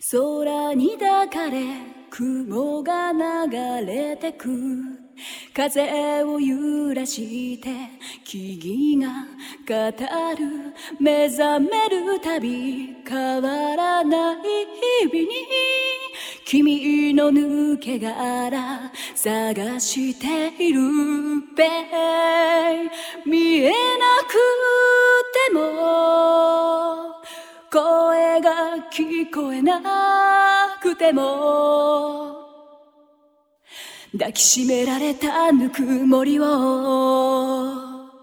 空に抱かれ雲が流れてく、風を揺らして木々が語る、目覚めるたび変わらない日々に君の抜け殻探しているべ、見えなくても声が聞こえなくても抱きしめられたぬくもりを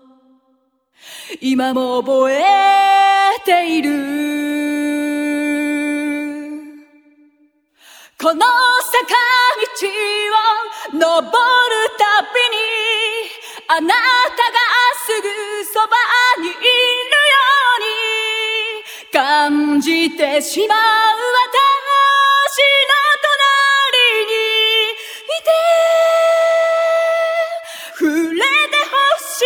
今も覚えている。この坂道を登るたびにあなたがすぐそばにいるように感じてしまう。私の隣にいて触れてほしい。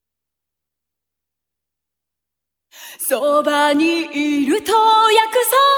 そばにいると約束